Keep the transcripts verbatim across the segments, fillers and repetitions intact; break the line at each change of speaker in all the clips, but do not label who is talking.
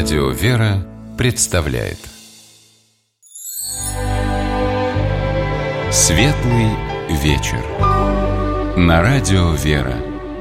Радио «Вера» представляет Светлый вечер на Радио «Вера».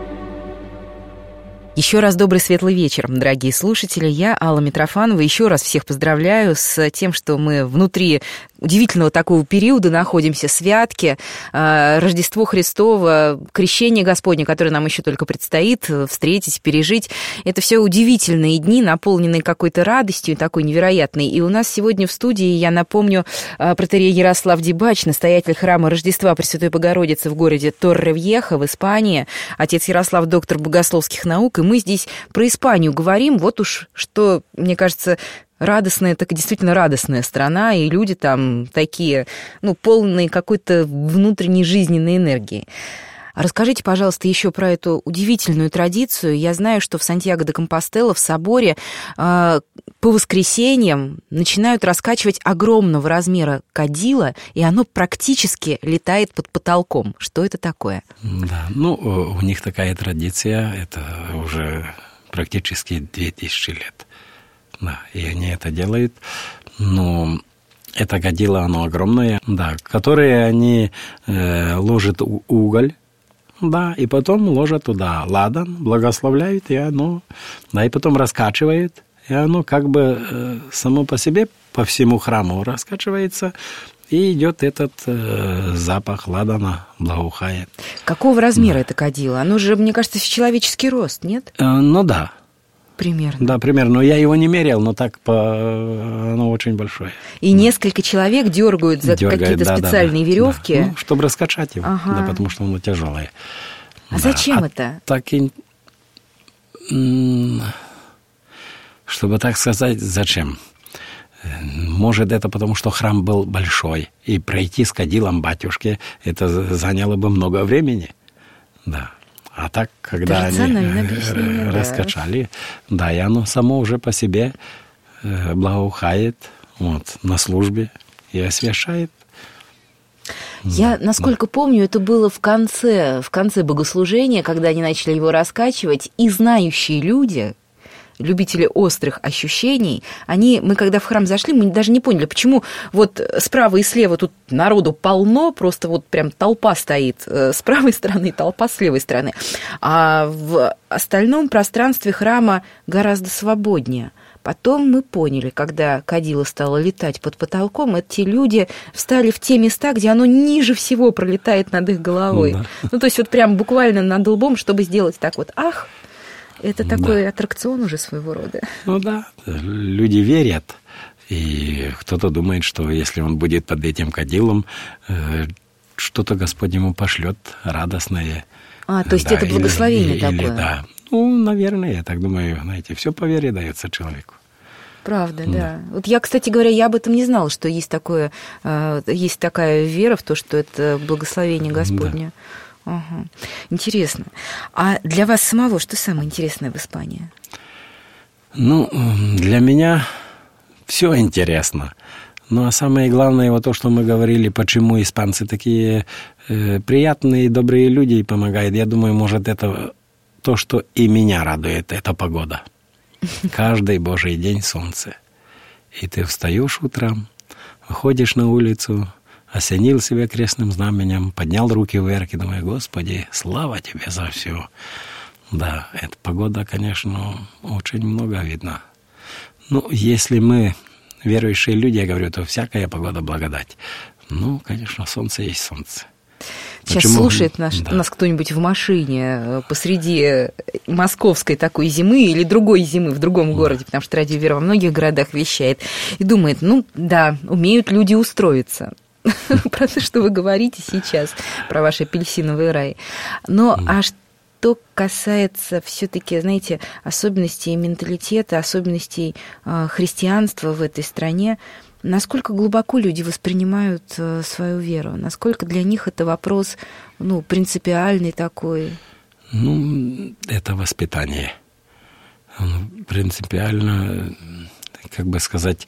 Еще раз добрый светлый вечер, дорогие слушатели. Я, Алла Митрофанова, еще раз всех поздравляю с тем, что мы внутри удивительного такого периода находимся, святки, Рождество Христово, крещение Господне, которое нам еще только предстоит встретить, пережить. Это все удивительные дни, наполненные какой-то радостью, такой невероятной. И у нас сегодня в студии, я напомню, протоиерей Ярослав Дибач, настоятель храма Рождества Пресвятой Богородицы в городе Торревьеха в Испании, отец Ярослав, доктор богословских наук, и мы здесь про Испанию говорим. Вот уж что, мне кажется, радостная, так действительно радостная страна, и люди там такие, ну, полные какой-то внутренней жизненной энергии. Расскажите, пожалуйста, еще про эту удивительную традицию. Я знаю, что в Сантьяго-де-Компостелло, в соборе, э, по воскресеньям начинают раскачивать огромного размера кадило, и оно практически летает под потолком. Что это такое?
Да, ну, у них такая традиция, это уже практически две тысячи лет. Да, и они это делают, но это кадило, оно огромное, да, которое они э, ложат уголь, да, и потом ложат туда ладан, благословляют, и оно, да, и потом раскачивает, и оно как бы э, само по себе по всему храму раскачивается, и идет этот э, запах ладана, благоухает.
Какого размера
да.
это кадило? Оно же, мне кажется, в человеческий рост, нет?
Э, ну да.
Примерно.
Да, примерно. Но я его не мерял, но так по... оно очень большое.
И да. несколько человек дергают за
Дергает,
какие-то
да,
специальные
да,
веревки.
Да. Ну, чтобы раскачать его,
ага.
да, потому что оно тяжелое.
А
да.
зачем
а
это?
Так и... Чтобы так сказать, зачем? Может, это потому, что храм был большой, и пройти с кадилом батюшки, это заняло бы много времени. Да. А так, когда они
объяснение,
раскачали, да. да, и оно само уже по себе благоухает вот, на службе и освящает.
Я, насколько да. помню, это было в конце, в конце богослужения, когда они начали его раскачивать, и знающие люди, любители острых ощущений, они, мы когда в храм зашли, мы даже не поняли, почему вот справа и слева тут народу полно, просто вот прям толпа стоит с правой стороны, толпа с левой стороны, а в остальном пространстве храма гораздо свободнее. Потом мы поняли, когда кадило стало летать под потолком, эти люди встали в те места, где оно ниже всего пролетает над их головой. Ну, да. ну то есть вот прям буквально над лбом, чтобы сделать так вот, ах, это такой да. аттракцион уже своего рода.
Ну да, люди верят, и кто-то думает, что если он будет под этим кадилом, что-то Господь ему пошлет радостное.
А, то есть да, это благословение или, такое?
Или, да, ну, наверное, я так думаю, знаете, все по вере дается человеку.
Правда, да. да. Вот я, кстати говоря, я об этом не знала, что есть такое, есть такая вера в то, что это благословение Господне. Да. Ага. Интересно. А для вас самого что самое интересное в Испании?
Ну, для меня все интересно. Ну, а самое главное, вот то, что мы говорили, почему испанцы такие э, приятные, добрые люди и помогают. Я думаю, может, это то, что и меня радует, это погода. Каждый божий день солнце. И ты встаешь утром, выходишь на улицу, осенил себя крестным знаменем, поднял руки вверх и думаю, Господи, слава Тебе за все. Да, эта погода, конечно, очень много видно. Ну, если мы верующие люди, я говорю, то всякая погода благодать. Ну, конечно, солнце есть солнце.
Сейчас Почему? слушает наш, да. нас кто-нибудь в машине посреди московской такой зимы или другой зимы в другом городе, потому что Радио Вера во многих городах вещает, и думает, ну да, умеют люди устроиться. Про то, что вы говорите сейчас, про ваш апельсиновый рай. Но а что касается все-таки, знаете, особенностей менталитета, особенностей христианства в этой стране, насколько глубоко люди воспринимают свою веру? Насколько для них это вопрос, ну, принципиальный такой?
Ну, это воспитание. Принципиально, как бы сказать,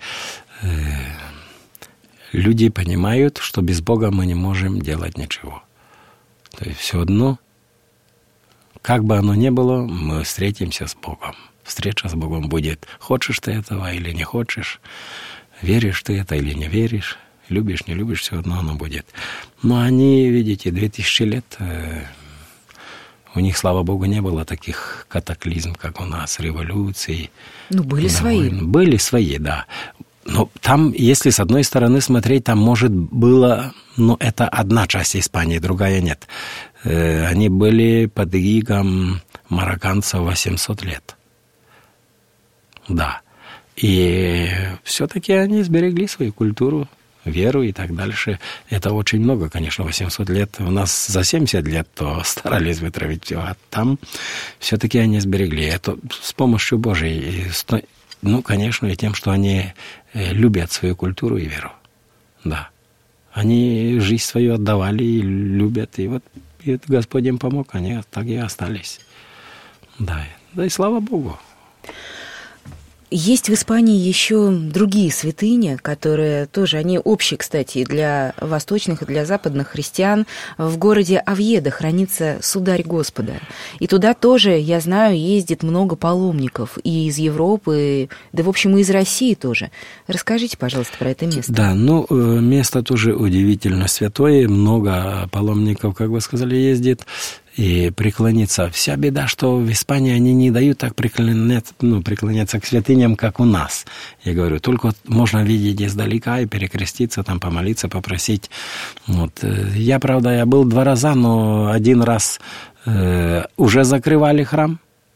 люди понимают, что без Бога мы не можем делать ничего. То есть все одно, как бы оно ни было, мы встретимся с Богом. встреча с Богом будет. Хочешь ты этого или не хочешь, веришь ты это или не веришь, любишь, не любишь, все одно оно будет. Но они, видите, две тысячи лет, э, у них, слава Богу, не было таких катаклизм, как у нас, революций.
Ну, были
да,
свои.
Были свои, да. Но там, если с одной стороны смотреть, там, может, было... Ну, это одна часть Испании, другая нет. Э, они были под игом марокканцев восемьсот лет. Да. И все-таки они сберегли свою культуру, веру и так дальше. Это очень много, конечно, восемьсот лет. У нас за семьдесят лет то старались вытравить все, а там все-таки они сберегли. Это с помощью Божией. Ну, конечно, и тем, что они любят свою культуру и веру. Да. Они жизнь свою отдавали и любят. И вот и Господь им помог, они так и остались. Да, да и слава Богу.
Есть в Испании еще другие святыни, которые тоже, они общие, кстати, и для восточных, и для западных христиан. В городе Овьедо хранится Сударь Господа. И туда тоже, я знаю, ездит много паломников и из Европы, да, в общем, и из России тоже. Расскажите, пожалуйста, про это место.
Да, ну, место тоже удивительно святое. Много паломников, как вы сказали, ездит. И преклониться. Вся беда, что в Испании они не дают так преклоняться, ну, преклоняться к святыням, как у нас. Я говорю, только можно видеть издалека и перекреститься, там, помолиться, попросить. Вот. Я, правда, я был два раза, но один раз э, уже закрывали храм.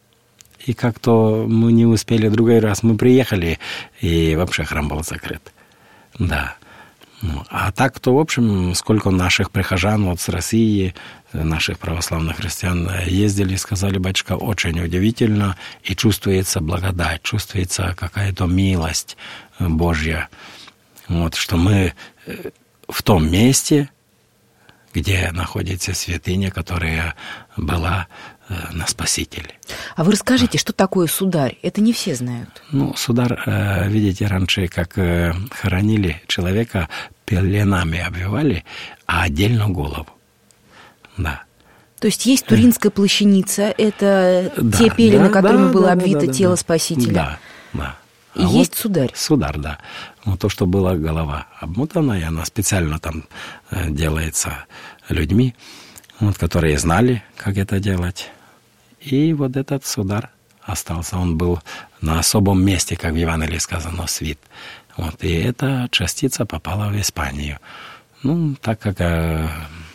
И как-то мы не успели, другой раз мы приехали, и вообще храм был закрыт. Да. А так, то, в общем, сколько наших прихожан вот с России, наших православных христиан ездили, сказали, батюшка, очень удивительно, и чувствуется благодать, чувствуется какая-то милость Божья. Вот, что мы в том месте, где находится святыня, которая была на Спасителе.
А вы расскажите, что такое сударь? Это не все знают.
Ну, сударь, видите, раньше как хоронили человека, пеленами обвивали, а отдельно голову. Да.
То есть есть Туринская плащаница, это да, те пелены, да, которыми да, было да, обвито да, тело да, Спасителя.
Да, да.
И а есть вот сударь.
Сударь, да. Вот то, что была голова обмотана, и она специально там делается людьми, вот, которые знали, как это делать. И вот этот сударь остался. Он был на особом месте, как в Евангелии сказано, свит. Вот, и эта частица попала в Испанию. Ну, так как э,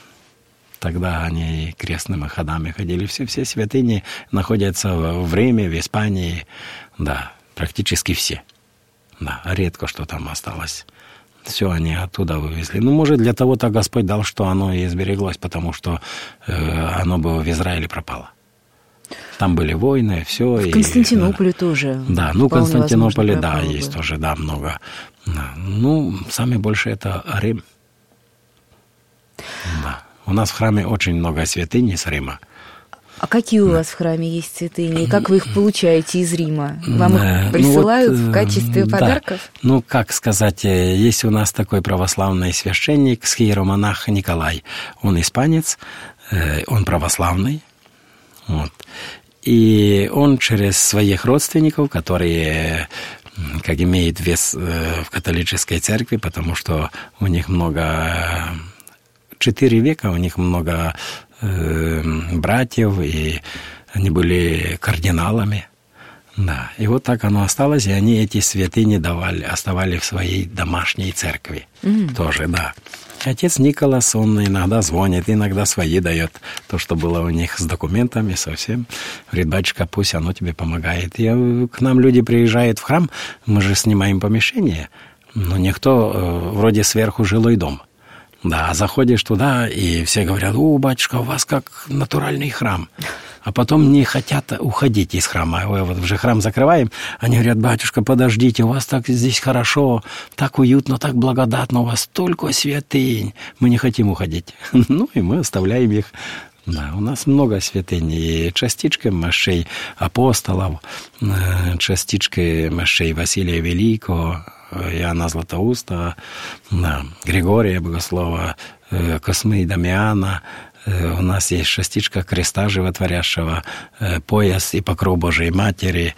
тогда они крестными ходами ходили, все, все святыни находятся в, в Риме, в Испании, да, практически все. Да, редко что там осталось. Все они оттуда вывезли. Ну, может, для того-то Господь дал, что оно и сбереглось, потому что э, оно бы в Израиле пропало. Там были войны, все.
В
и,
Константинополе
да,
тоже.
Да, ну, в Константинополе, да,
было.
есть тоже, да, много. Да. Ну, самое большее это Рим. Да. У нас в храме очень много святынь из Рима.
А какие у вас в храме есть святыни? И как вы их получаете из Рима? Вам их присылают ну, вот, в качестве да. подарков?
Ну, как сказать, есть у нас такой православный священник, схиеромонах Николай. Он испанец, он православный. Вот. И он через своих родственников, которые как имеют вес в католической церкви, потому что у них много... Четыре века у них много э, братьев, и они были кардиналами. Да. И вот так оно осталось, и они эти святыни давали, оставали в своей домашней церкви. Mm-hmm. Тоже, да. Отец Николас, он иногда звонит, иногда свои дает. То, что было у них с документами совсем. Говорит, батюшка, пусть оно тебе помогает. И к нам люди приезжают в храм, мы же снимаем помещение, но никто, э, вроде сверху жилой дом. Да, заходишь туда, и все говорят, о, батюшка, у вас как натуральный храм. А потом не хотят уходить из храма. Ой, вот уже храм закрываем, они говорят, батюшка, подождите, у вас так здесь хорошо, так уютно, так благодатно, у вас столько святынь, мы не хотим уходить. Ну, и мы оставляем их. Да, у нас много святынь, и частички мощей апостолов, частички мощей Василия Великого, Иоанна Златоуста, да, Григория Богослова, Космы и Дамиана. У нас есть частичка креста животворящего, пояс и покров Божией Матери,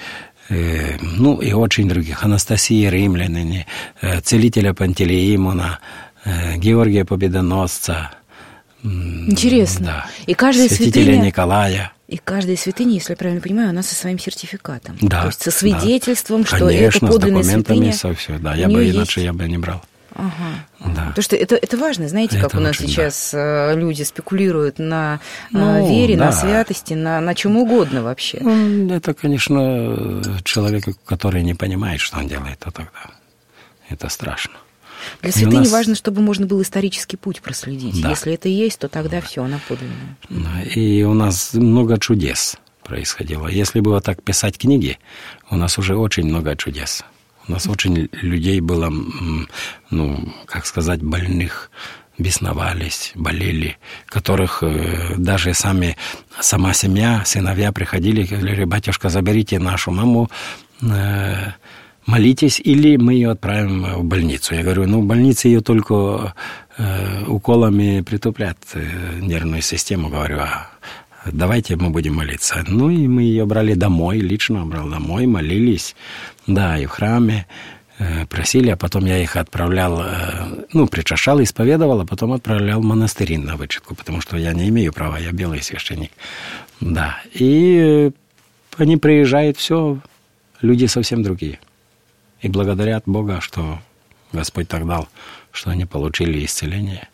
ну и очень других. Анастасии Римлянине, целителя Пантелеимона, Георгия Победоносца.
Интересно.
Да.
И каждая
святителя
святыня...
Николая.
И каждая святыня, если я правильно понимаю, она со своим сертификатом.
Да,
то есть со свидетельством,
да.
что
Конечно,
это подлинная святыня.
Конечно, с документами, со все. Да, я бы иначе есть... я бы не брал.
Ага.
Да.
Потому что это, это важно, знаете, как
это
у нас
очень,
сейчас да. люди спекулируют на
ну,
вере,
да.
на святости, на, на чем угодно вообще.
Ну, это, конечно, человек, который не понимает, что он делает, то тогда это страшно.
Для святыни
нас...
важно, чтобы можно было исторический путь проследить.
Да.
Если это есть, то тогда да. все, она подлинная.
Да. И у нас много чудес происходило. Если было так писать книги, у нас уже очень много чудес. У нас очень людей было, ну, как сказать, больных, бесновались, болели, которых э, даже сами, сама семья, сыновья приходили и говорили: батюшка, заберите нашу маму, э, молитесь, или мы ее отправим в больницу. Я говорю, ну, в больнице ее только э, уколами притупляют э, нервную систему. Говорю, а давайте мы будем молиться. Ну, и мы ее брали домой, лично брал домой, молились, да, и в храме э, просили, а потом я их отправлял, э, ну, причащал, исповедовал, а потом отправлял в монастырь на вычетку, потому что я не имею права, я белый священник. Да, и э, они приезжают, все, люди совсем другие. И благодарят Бога, что Господь так дал, что они получили исцеление.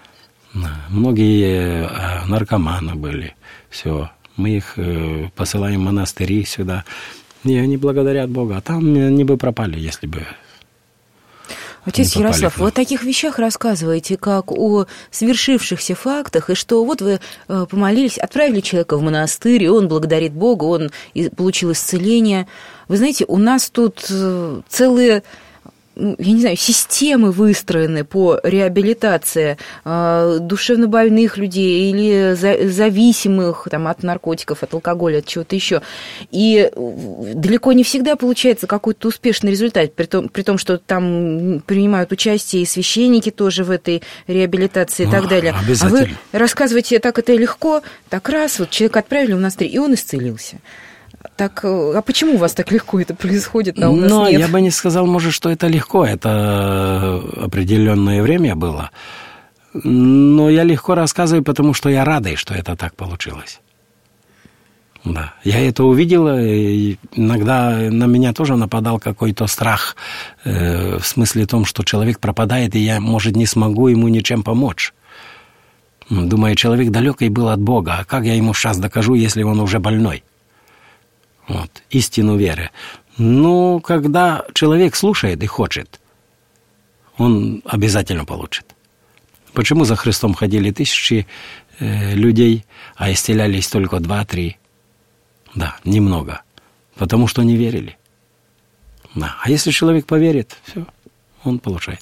Многие наркоманы были, все. Мы их посылаем в монастыри сюда, и они благодарят Бога. А там они бы пропали, если бы...
Отец Ярослав, вы о таких вещах рассказываете, как о свершившихся фактах, и что вот вы помолились, отправили человека в монастырь, и он благодарит Бога, он получил исцеление. Вы знаете, у нас тут целые... я не знаю, системы выстроены по реабилитации э, душевнобольных людей или за, зависимых там, от наркотиков, от алкоголя, от чего-то еще. И далеко не всегда получается какой-то успешный результат, при том, при том что там принимают участие и священники тоже в этой реабилитации и так далее. А вы рассказываете, так это легко, так раз, вот человека отправили в монастырь, и он исцелился. Так, а почему у вас так легко это происходит, а у нас
Но
нет?
Я бы не сказал, может, что это легко. Это определенное время было. Но я легко рассказываю, потому что я радый, что это так получилось. Да. Я это увидел, и иногда на меня тоже нападал какой-то страх, э, в смысле том, что человек пропадает, и я, может, не смогу ему ничем помочь. Думаю, человек далекий был от Бога, а как я ему сейчас докажу, если он уже больной? Вот, истину веры. Ну, когда человек слушает и хочет, он обязательно получит. Почему за Христом ходили тысячи э, людей, а исцелялись только два-три? Да, немного. Потому что не верили. Да. А если человек поверит, все, он получает.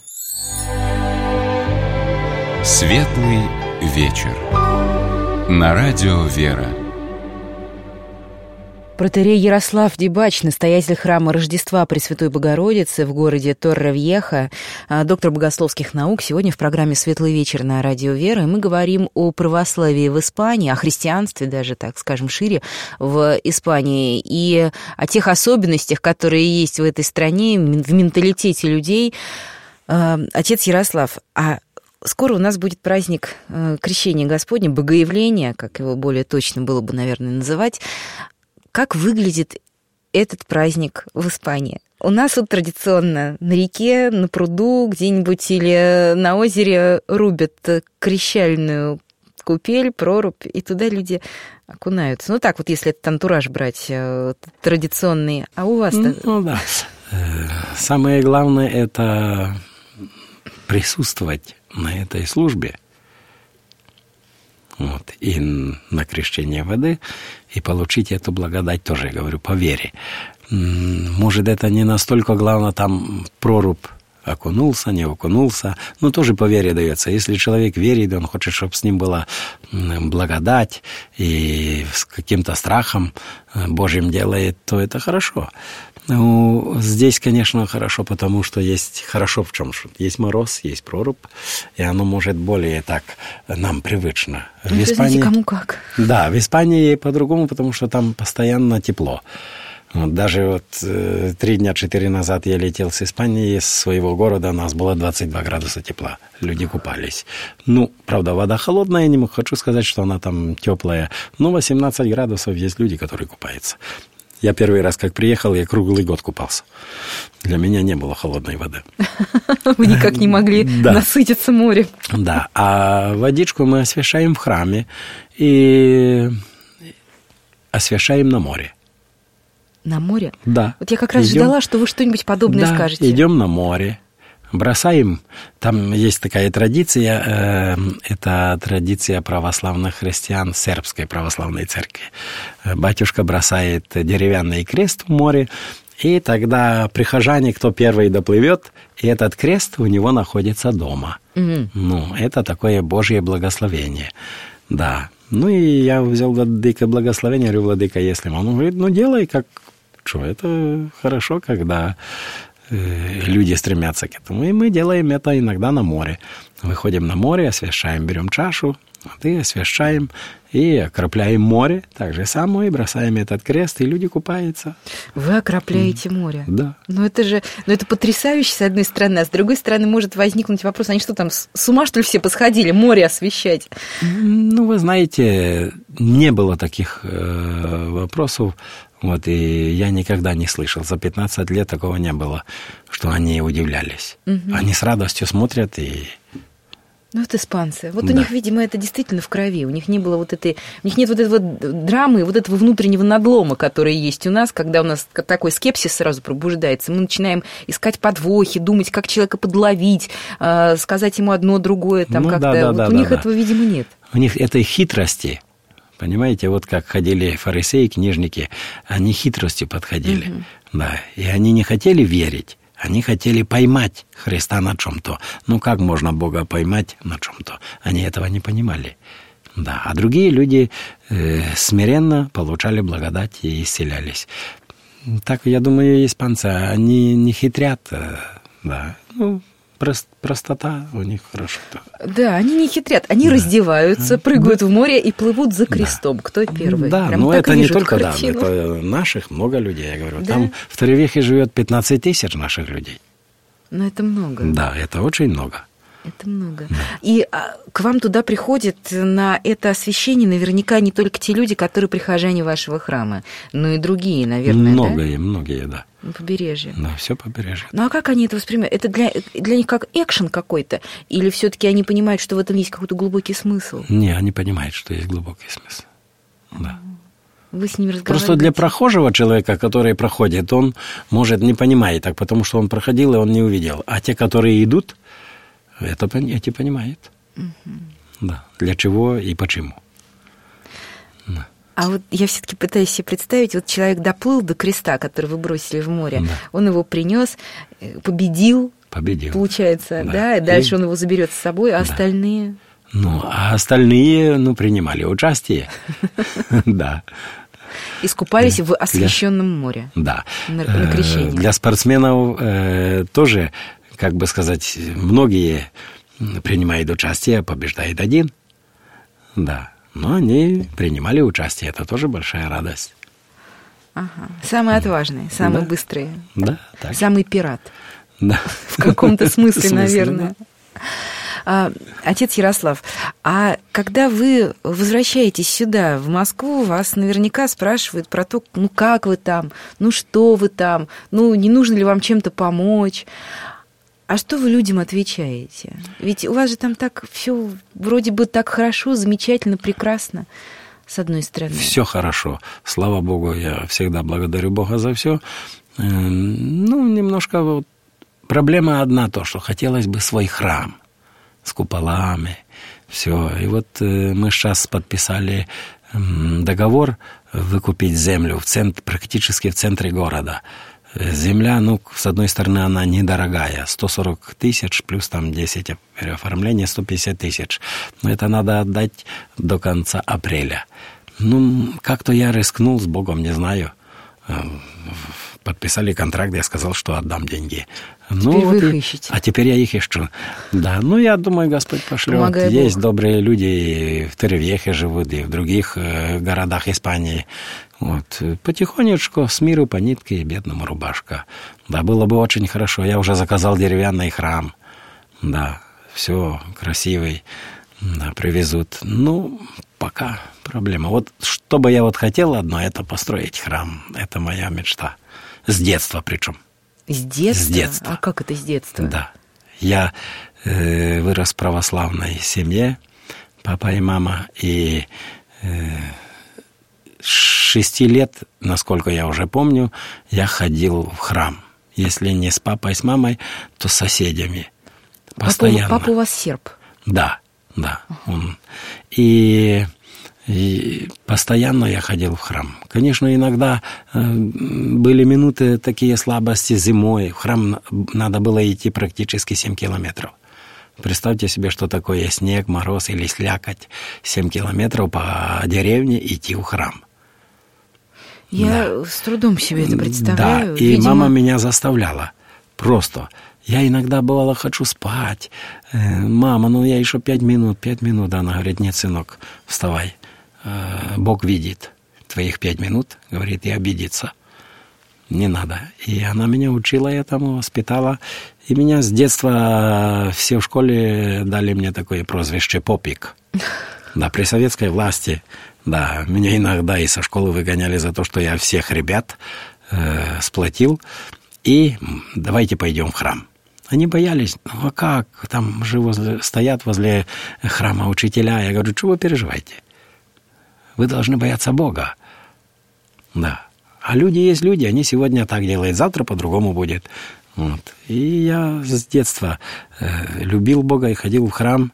Светлый вечер. На радио «Вера».
Протоиерей Ярослав Дебач, настоятель храма Рождества Пресвятой Богородицы в городе Торревьеха, доктор богословских наук, сегодня в программе «Светлый вечер» на радио «Вера». И мы говорим о православии в Испании, о христианстве даже, так скажем, шире в Испании, и о тех особенностях, которые есть в этой стране, в менталитете людей. Отец Ярослав, а скоро у нас будет праздник Крещения Господня, Богоявления, как его более точно было бы, наверное, называть. Как выглядит этот праздник в Испании? У нас вот традиционно на реке, на пруду где-нибудь или на озере рубят крещальную купель, прорубь, и туда люди окунаются. Ну так вот, если этот антураж брать традиционный. А у вас-то?
Ну да. Самое главное – это присутствовать на этой службе. Вот, и на крещение воды, и получить эту благодать тоже, я говорю, по вере. Может, это не настолько главное, там прорубь окунулся, не окунулся, но тоже по вере дается. Если человек верит, он хочет, чтобы с ним была благодать, и с каким-то страхом Божьим делает, то это хорошо. Ну, здесь, конечно, хорошо, потому что есть хорошо в чем. Есть мороз, есть прорубь, и оно может более так нам привычно.
Ну, в Испании, знаете, кому как.
Да, в Испании по-другому, потому что там постоянно тепло. Вот, даже вот э, три дня, четыре назад я летел с Испании, из своего города, у нас было двадцать два градуса тепла. Люди купались. Ну, правда, вода холодная, не хочу сказать, что она там теплая. Но восемнадцать градусов, есть люди, которые купаются. Я первый раз, как приехал, я круглый год купался. Для меня не было холодной воды.
Вы никак не могли насытиться морем.
Да, а водичку мы освящаем в храме и освящаем на море.
На море?
Да.
Вот я как раз идем, ждала, что вы что-нибудь подобное
да,
скажете.
Идем на море, бросаем. Там есть такая традиция, э, это традиция православных христиан сербской православной церкви. Батюшка бросает деревянный крест в море, и тогда прихожане, кто первый доплывет, и этот крест у него находится дома. Угу. Ну, это такое Божье благословение. Да. Ну, и я взял владыка благословения, говорю, владыка, если он говорит, ну, делай, как, что, это хорошо, когда э, люди стремятся к этому. И мы делаем это иногда на море. Выходим на море, освящаем, берем чашу, вот, и освящаем, и окропляем море, так же самое, и бросаем этот крест, и люди купаются.
Вы окропляете mm. море?
Да.
Ну, это же, ну, это потрясающе, с одной стороны, а с другой стороны может возникнуть вопрос, они что там, с ума, что ли, все посходили море освещать?
Ну, вы знаете, не было таких э, вопросов, вот, и я никогда не слышал, за пятнадцать лет такого не было, что они удивлялись. Mm-hmm. Они с радостью смотрят и...
Ну, вот испанцы. Вот
да.
у них, видимо, это действительно в крови. У них не было вот этой... У них нет вот этой вот драмы, вот этого внутреннего надлома, который есть у нас, когда у нас такой скепсис сразу пробуждается. Мы начинаем искать подвохи, думать, как человека подловить, сказать ему одно, другое. Там,
ну,
как-то.
Да, да,
вот
да,
у
да,
них
да.
этого, видимо, нет.
У них этой хитрости, понимаете, вот как ходили фарисеи, книжники, они хитростью подходили. Угу. Да, и они не хотели верить. Они хотели поймать Христа на чем-то. Ну, как можно Бога поймать на чем-то? Они этого не понимали. Да. А другие люди э, смиренно получали благодать и исцелялись. Так, я думаю, испанцы, они не хитрят. Э, да. Ну, прост, простота у них хорошо.
Да, они не хитрят. Они да. раздеваются, прыгают да. в море и плывут за крестом. Да. Кто первый?
Да,
Прям
но это не только да,
картину.
Это наших много людей, я говорю.
Да.
Там в Торревехе живет пятнадцать тысяч наших людей.
Но это много.
Да, это очень много.
Это много. Да. И а, к вам туда приходят на это освящение наверняка не только те люди, которые прихожане вашего храма, но и другие, наверное,
многие,
да?
Многие, да.
На побережье.
Да, все побережье.
Ну, а как они это воспринимают? Это для, для них как экшен какой-то? Или все-таки они понимают, что в этом есть какой-то глубокий смысл?
Не, они понимают, что есть глубокий смысл. Да.
Вы с ними разговариваете?
Просто для прохожего человека, который проходит, он может не понимать так, потому что он проходил, и он не увидел. А те, которые идут, это, эти понимают. Угу. Да. Для чего и почему. Да.
А вот я все-таки пытаюсь себе представить, вот человек доплыл до креста, который вы бросили в море, да. он его принес, победил,
победил.
Получается, да, да и дальше и... он его заберет с собой, а да. остальные?
Ну, а остальные, ну, принимали участие. Да.
Искупались в освященном море.
Да.
На крещение.
Для спортсменов тоже, как бы сказать, многие принимают участие, побеждает один. Да. Но они принимали участие. Это тоже большая радость.
Ага. Самые отважные, самые
да.
быстрые.
Да, так.
Самый пират.
Да.
В каком-то смысле,
смысле
наверное.
Да.
А, отец Ярослав, а когда вы возвращаетесь сюда, в Москву, вас наверняка спрашивают про то, ну как вы там, ну что вы там, ну не нужно ли вам чем-то помочь. А что вы людям отвечаете? Ведь у вас же там так все вроде бы так хорошо, замечательно, прекрасно, с одной стороны.
Все хорошо. Слава Богу, я всегда благодарю Бога за все. Ну, немножко вот проблема одна, то, что хотелось бы свой храм с куполами, все. И вот мы сейчас подписали договор выкупить землю в центр, практически в центре города. Земля, ну, с одной стороны, она недорогая, сто сорок тысяч, плюс там десять переоформления, сто пятьдесят тысяч. Но это надо отдать до конца апреля. Ну, как-то я рискнул с Богом, не знаю. Подписали контракт, я сказал, что отдам деньги.
Теперь
ну,
вы
вот
их
и...
ищете.
А теперь я их ищу. Да, ну, я думаю, Господь пошлет.
Помогай
Есть
Бог.
Добрые люди и в Торревехе живут, и в других городах Испании. Вот. Потихонечку, с миру по нитке и бедному рубашка. Да, было бы очень хорошо. Я уже заказал деревянный храм. Да, все красивый. Да, привезут. Ну, пока проблема. Вот что бы я вот хотел одно, это построить храм. Это моя мечта. С детства причем.
С детства?
С детства.
А как это с детства?
Да. Я э, вырос в православной семье, папа и мама, и э, с шести лет, насколько я уже помню, я ходил в храм. Если не с папой, с мамой, то с соседями. Постоянно.
Папа, папа у вас серб?
Да, да. Он. И, и постоянно я ходил в храм. Конечно, иногда э, были минуты такие слабости зимой. В храм надо было идти практически семь километров. Представьте себе, что такое снег, мороз или слякоть. семь километров по деревне идти в храм.
Я
да.
с трудом себе это представляю.
Да, и
Видимо...
мама меня заставляла. Просто. Я иногда, бывало, хочу спать. Мама, ну я еще пять минут, пять минут. Она говорит, нет, сынок, вставай. Бог видит твоих пять минут. Говорит, и обидится. Не надо. И она меня учила этому, воспитала. И меня с детства все в школе дали мне такое прозвище «Попик». Да, при советской власти, да, меня иногда и со школы выгоняли за то, что я всех ребят э, сплотил. И давайте пойдем в храм. Они боялись, ну а как, там же возле, стоят возле храма учителя. Я говорю, чего вы переживаете? Вы должны бояться Бога. Да. А люди есть люди, они сегодня так делают, завтра по-другому будет. Вот. И я с детства э, любил Бога и ходил в храм.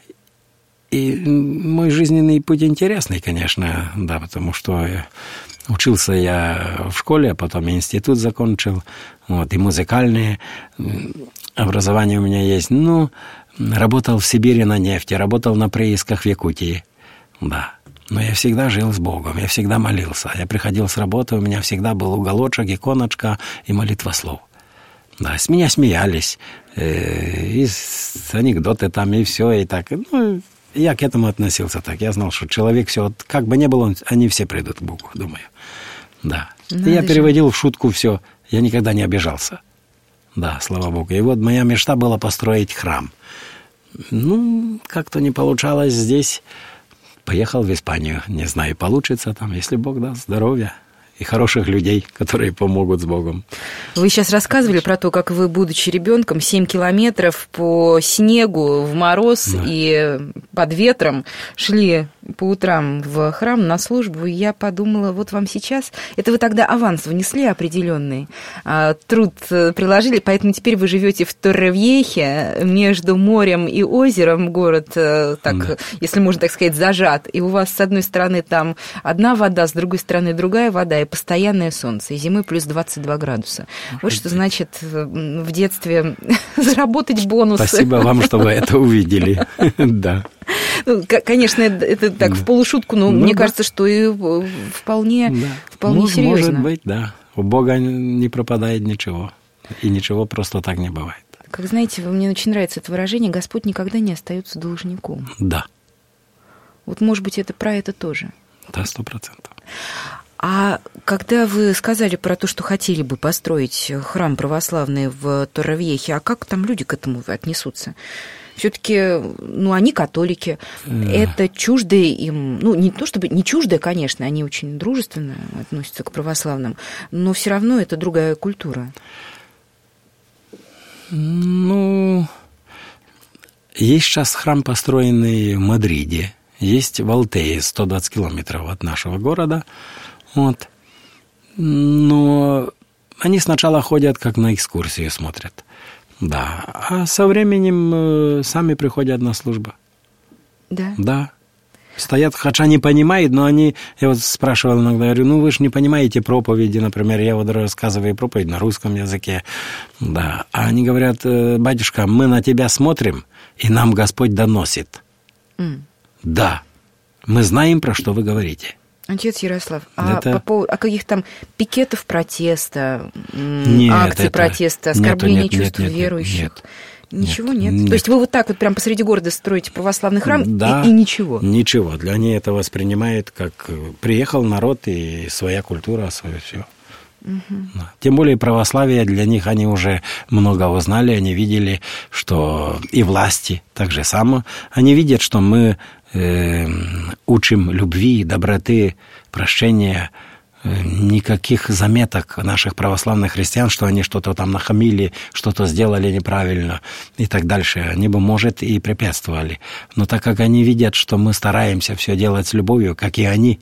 И мой жизненный путь интересный, конечно, да, потому что учился я в школе, а потом институт закончил, вот, и музыкальное образование у меня есть. Ну, работал в Сибири на нефти, работал на приисках в Якутии, да. Но я всегда жил с Богом, я всегда молился. Я приходил с работы, у меня всегда был уголочек, иконочка и молитвослов. Да, с меня смеялись, э, и анекдоты там, и все, и так, ну... Я к этому относился так. Я знал, что человек все, вот, как бы ни был, он, они все придут к Богу, думаю. Да. И я переводил в шутку все. Я никогда не обижался. Да, слава Богу. И вот моя мечта была построить храм. Ну, как-то не получалось здесь. Поехал в Испанию. Не знаю, получится там, если Бог даст здоровья. И хороших людей, которые помогут с Богом.
Вы сейчас рассказывали про то, как вы, будучи ребенком, семь километров по снегу, в мороз да. и под ветром шли по утрам в храм на службу. И я подумала, вот вам сейчас... Это вы тогда аванс внесли определенный, труд приложили, поэтому теперь вы живете в Торревьехе, между морем и озером, город, так, да. если можно так сказать, зажат. И у вас, с одной стороны, там одна вода, с другой стороны, другая вода, и постоянное солнце, и зимой плюс двадцать два градуса. Может вот что быть. Значит в детстве заработать бонусы.
Спасибо вам, что вы это увидели. Да.
Ну, конечно, это так в полушутку, но ну, мне да. кажется, что и вполне, да. вполне
может,
серьезно.
Может быть, да. У Бога не пропадает ничего. И ничего просто так не бывает.
Как знаете, мне очень нравится это выражение «Господь никогда не остается должником».
Да.
Вот, может быть, это про это тоже.
Да, сто процентов.
А когда вы сказали про то, что хотели бы построить храм православный в Торревьехе, а как там люди к этому отнесутся? Все-таки, ну, они католики, это чуждое им, ну, не то чтобы, не чуждое, конечно, они очень дружественно относятся к православным, но все равно это другая культура.
Ну, есть сейчас храм, построенный в Мадриде, есть в Алтее, сто двадцать километров от нашего города, вот. Но они сначала ходят, как на экскурсию смотрят. Да, а со временем сами приходят на службу.
Да?
Да. Стоят, хотя не понимают, но они... Я вот спрашивал иногда, говорю, ну вы же не понимаете проповеди, например, я вот рассказываю проповедь на русском языке. Да. А они говорят, батюшка, мы на тебя смотрим, и нам Господь доносит. Mm. Да. Мы знаем, про что вы говорите.
Отец Ярослав, а это... по поводу а каких там пикетов протеста,
нет,
акций
это...
протеста, оскорбления
нет,
чувств
нет, нет,
верующих?
Нет,
Ничего нет,
нет.
То есть вы вот так вот прям посреди города строите православный храм,
да,
и, и ничего?
Ничего. Для них это воспринимают как приехал народ и своя культура, свое все. Угу. Тем более православие для них, они уже много узнали, они видели, что и власти так же само. Они видят, что мы э, учим любви, доброты, прощения. Никаких заметок наших православных христиан, что они что-то там нахамили, что-то сделали неправильно и так дальше. Они бы, может, и препятствовали. Но так как они видят, что мы стараемся все делать с любовью, как и они,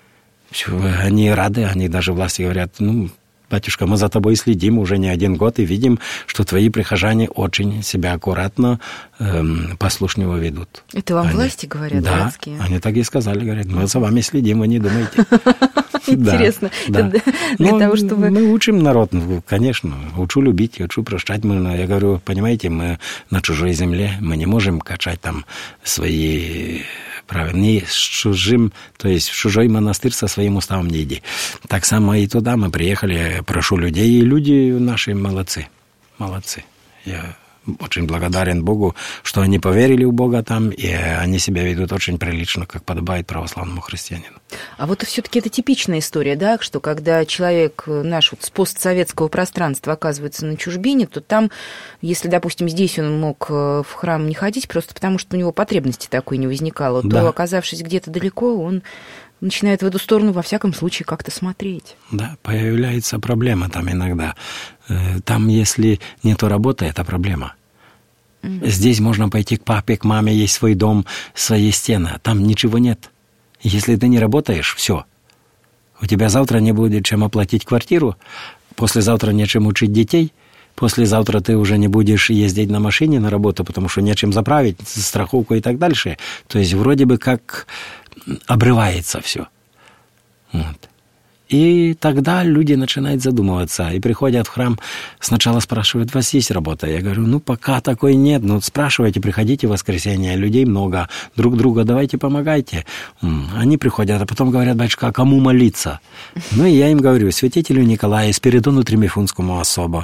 они рады, они даже власти говорят, ну, батюшка, мы за тобой следим уже не один год и видим, что твои прихожане очень себя аккуратно, эм, послушливо ведут.
Это вам
они,
власти говорят,
да,
городские?
Они так и сказали, говорят, мы за вами следим, вы не думаете.
Интересно.
Да, да.
Для
ну,
того, чтобы...
Мы учим народ, конечно, учу любить, учу прощать. Мы, я говорю, понимаете, мы на чужой земле, мы не можем качать там свои правила. Не с чужим, то есть в чужой монастырь со своим уставом не иди. Так само и туда мы приехали, прошу людей, и люди наши молодцы, молодцы. Я очень благодарен Богу, что они поверили в Бога там, и они себя ведут очень прилично, как подобает православному христианину.
А вот все-таки это типичная история, да, что когда человек наш вот с постсоветского пространства оказывается на чужбине, то там, если, допустим, здесь он мог в храм не ходить, просто потому что у него потребности такой не возникало, да. то, оказавшись где-то далеко, он начинает в эту сторону, во всяком случае, как-то смотреть.
Да, появляется проблема там иногда. Там, если нету работы, это проблема. Mm-hmm. Здесь можно пойти к папе, к маме, есть свой дом, свои стены. Там ничего нет. Если ты не работаешь, все. У тебя завтра не будет чем оплатить квартиру, послезавтра нечем учить детей, послезавтра ты уже не будешь ездить на машине на работу, потому что нечем заправить, страховку и так дальше. То есть вроде бы как обрывается все. Вот. И тогда люди начинают задумываться и приходят в храм, сначала спрашивают, у вас есть работа? Я говорю, ну, пока такой нет, ну, спрашивайте, приходите в воскресенье, людей много, друг друга давайте помогайте. Они приходят, а потом говорят, батюшка, а кому молиться? Ну, и я им говорю, святителю Николаю, Спиридону Тримифунскому особо,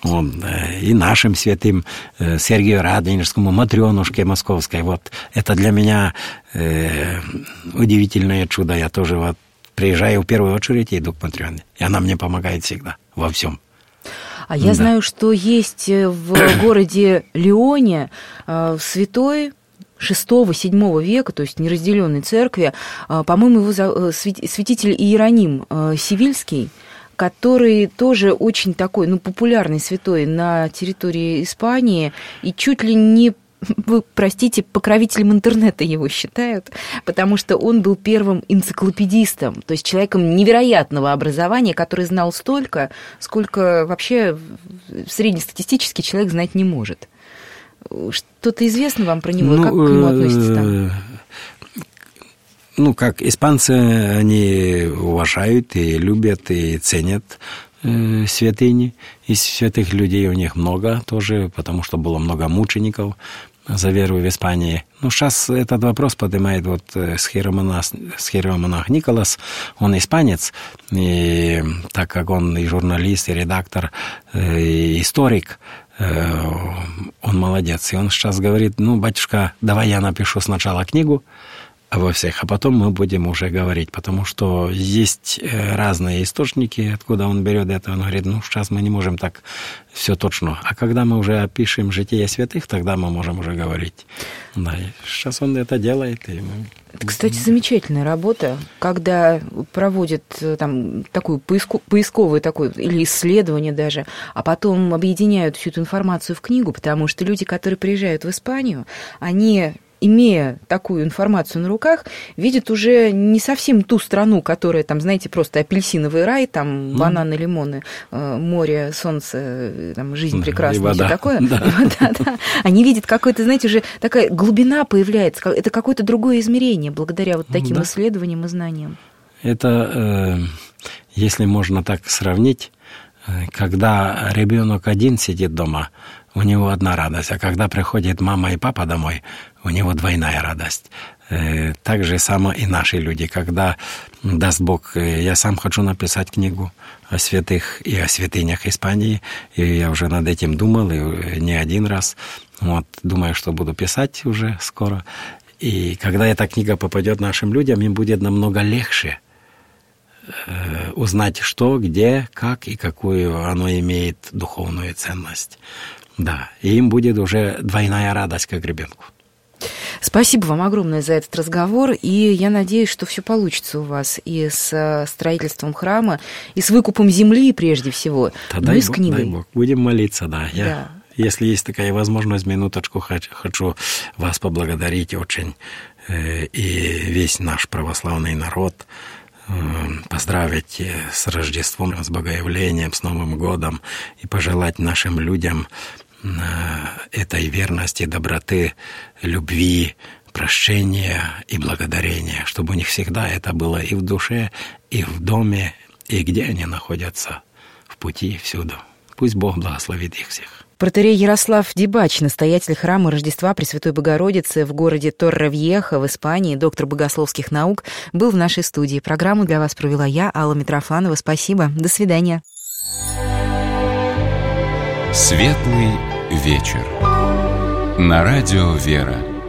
и нашим святым Сергию Радонежскому, Матрёнушке Московской. Вот это для меня э, удивительное чудо. Я тоже вот приезжаю в первую очередь и иду к Матрёне. И она мне помогает всегда, во всем.
А я да. знаю, что есть в городе Лионе святой шестого-седьмого века, то есть неразделенной церкви, по-моему, его святитель Иероним Сивильский, который тоже очень такой, ну, популярный святой на территории Испании, и чуть ли не, вы простите, покровителем интернета его считают, потому что он был первым энциклопедистом, то есть человеком невероятного образования, который знал столько, сколько вообще среднестатистический человек знать не может. Что-то известно вам про него? Ну, как к нему относитесь там?
Ну, как испанцы, они уважают и любят, и ценят э, святыни. И святых людей у них много тоже, потому что было много мучеников за веру в Испании. Ну, сейчас этот вопрос поднимает вот схиеромонах, схиеромонах Николас, он испанец, и так как он и журналист, и редактор, и историк, он молодец. И он сейчас говорит, ну, батюшка, давай я напишу сначала книгу обо всех, а потом мы будем уже говорить, потому что есть разные источники, откуда он берет это. Он говорит, ну, сейчас мы не можем так все точно. А когда мы уже опишем житие святых, тогда мы можем уже говорить. Да, и сейчас он это делает. И мы...
Это, кстати, замечательная работа, когда проводят там такую поиску, поисковую такую, или исследование даже, а потом объединяют всю эту информацию в книгу, потому что люди, которые приезжают в Испанию, они, имея такую информацию на руках, видят уже не совсем ту страну, которая, там, знаете, просто апельсиновый рай, там, mm. бананы, лимоны, море, солнце, там, жизнь прекрасная, и все такое. Да. Да, да. Они видят какой-то, знаете, уже такая глубина появляется, это какое-то другое измерение благодаря вот таким да. исследованиям и знаниям.
Это, если можно так сравнить, когда ребенок один сидит дома, у него одна радость, а когда приходит мама и папа домой, у него двойная радость. Так же само и наши люди. Когда, даст Бог, я сам хочу написать книгу о святых и о святынях Испании, и я уже над этим думал, и не один раз. Вот, думаю, что буду писать уже скоро. И когда эта книга попадет нашим людям, им будет намного легче э, узнать, что, где, как и какую оно имеет духовную ценность. Да, и им будет уже двойная радость, как ребенку.
Спасибо вам огромное за этот разговор, и я надеюсь, что все получится у вас и с строительством храма, и с выкупом земли прежде всего,
да,
ну
дай
и с
Бог,
книгой.
Дай Бог. Будем молиться, да. Я,
да.
Если есть такая возможность, минуточку хочу вас поблагодарить очень, и весь наш православный народ, поздравить с Рождеством, с Богоявлением, с Новым годом, и пожелать нашим людям этой верности, доброты, любви, прощения и благодарения, чтобы у них всегда это было и в душе, и в доме, и где они находятся, в пути, всюду. Пусть Бог благословит их всех.
Протоиерей Ярослав Дибач, настоятель храма Рождества Пресвятой Богородицы в городе Торревьеха в Испании, доктор богословских наук, был в нашей студии. Программу для вас провела я, Алла Митрофанова. Спасибо. До свидания.
Светлый вечер. На радио «Вера».